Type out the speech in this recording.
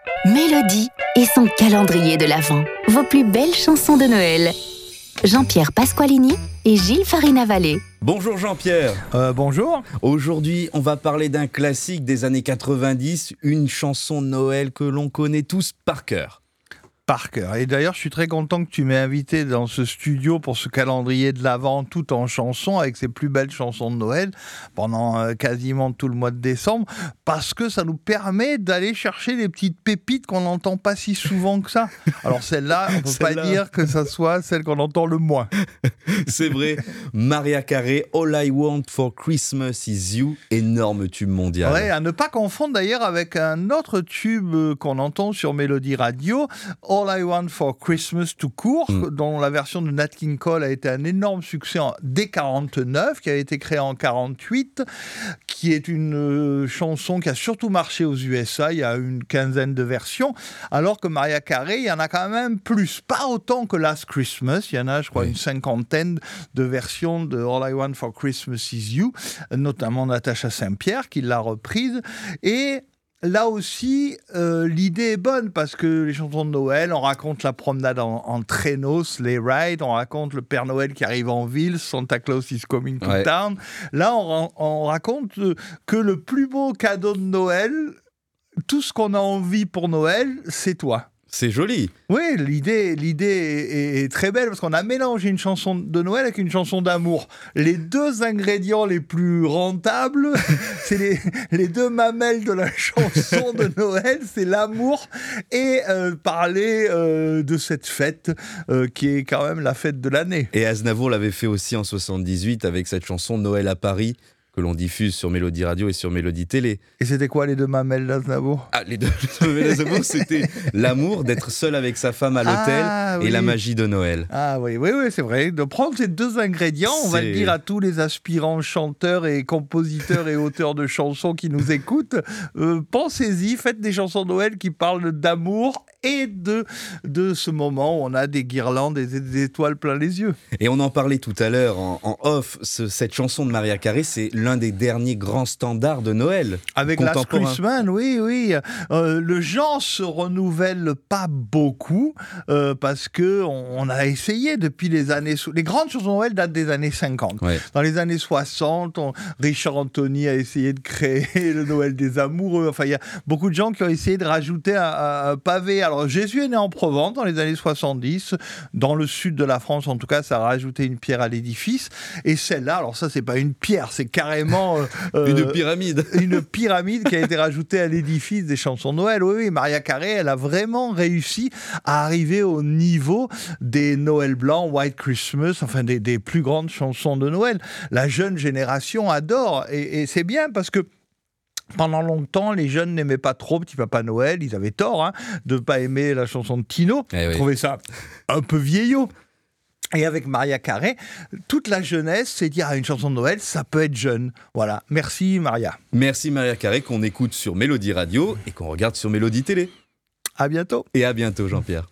Mélodie et son calendrier de l'Avent. Vos plus belles chansons de Noël. Jean-Pierre Pasqualini et Gilles Farina-Vallée. Bonjour Jean-Pierre. Bonjour. Aujourd'hui, on va parler d'un classique des années 90, une chanson de Noël que l'on connaît tous par cœur. Par cœur. Et d'ailleurs, je suis très content que tu m'aies invité dans ce studio pour ce calendrier de l'Avent tout en chansons, avec ses plus belles chansons de Noël, pendant quasiment tout le mois de décembre, parce que ça nous permet d'aller chercher des petites pépites qu'on n'entend pas si souvent que ça. Alors celle-là, on ne peut pas dire que ça soit celle qu'on entend le moins. C'est vrai. Mariah Carey, All I Want for Christmas is You, énorme tube mondial. Ouais, à ne pas confondre d'ailleurs avec un autre tube qu'on entend sur Mélodie Radio, All I Want for Christmas tout court, dont la version de Nat King Cole a été un énorme succès dès 49, qui a été créé en 48, qui est une chanson qui a surtout marché aux USA. Il y a une quinzaine de versions, alors que Mariah Carey, il y en a quand même plus. Pas autant que Last Christmas, il y en a, je crois, une cinquantaine de versions de All I Want for Christmas is You, notamment Natacha Saint-Pierre qui l'a reprise. Et là aussi, l'idée est bonne parce que les chansons de Noël, on raconte la promenade en traîneau, sleigh ride, on raconte le Père Noël qui arrive en ville, Santa Claus is coming to town. Là, on raconte que le plus beau cadeau de Noël, tout ce qu'on a envie pour Noël, c'est toi. C'est joli. Oui, l'idée est très belle parce qu'on a mélangé une chanson de Noël avec une chanson d'amour. Les deux ingrédients les plus rentables, c'est les deux mamelles de la chanson de Noël, c'est l'amour et parler de cette fête qui est quand même la fête de l'année. Et Aznavour l'avait fait aussi en 78 avec cette chanson Noël à Paris, que l'on diffuse sur Mélodie Radio et sur Mélodie Télé. Et c'était quoi les deux mamelles d'Aznavour ? Les deux mamelles d'Aznavour, c'était l'amour d'être seul avec sa femme à l'hôtel et la magie de Noël. Ah oui, c'est vrai. De prendre ces deux ingrédients, on va le dire à tous les aspirants chanteurs et compositeurs et auteurs de chansons qui nous écoutent. Pensez-y, faites des chansons de Noël qui parlent d'amour et de ce moment où on a des guirlandes et des étoiles plein les yeux. Et on en parlait tout à l'heure en off, cette chanson de Mariah Carey, c'est l'un des derniers grands standards de Noël. Avec Last Christmas, oui. Le genre se renouvelle pas beaucoup parce que on a essayé depuis les années... Les grandes chansons de Noël datent des années 50. Ouais. Dans les années 60, Richard Anthony a essayé de créer le Noël des amoureux. Enfin, il y a beaucoup de gens qui ont essayé de rajouter un pavé. Alors, Jésus est né en Provence dans les années 70. Dans le sud de la France, en tout cas, ça a rajouté une pierre à l'édifice. Et celle-là, alors ça, c'est pas une pierre, c'est carrément une pyramide. Une pyramide qui a été rajoutée à l'édifice des chansons de Noël. Oui, Mariah Carey, elle a vraiment réussi à arriver au niveau des Noël blancs, White Christmas, enfin des plus grandes chansons de Noël. La jeune génération adore et c'est bien parce que pendant longtemps, les jeunes n'aimaient pas trop Petit Papa Noël. Ils avaient tort de ne pas aimer la chanson de Tino. Ils trouvaient ça un peu vieillot. Et avec Mariah Carey, toute la jeunesse s'est dit une chanson de Noël, ça peut être jeune. Voilà. Merci Maria. Merci Mariah Carey qu'on écoute sur Mélodie Radio et qu'on regarde sur Mélodie Télé. À bientôt. Et à bientôt Jean-Pierre.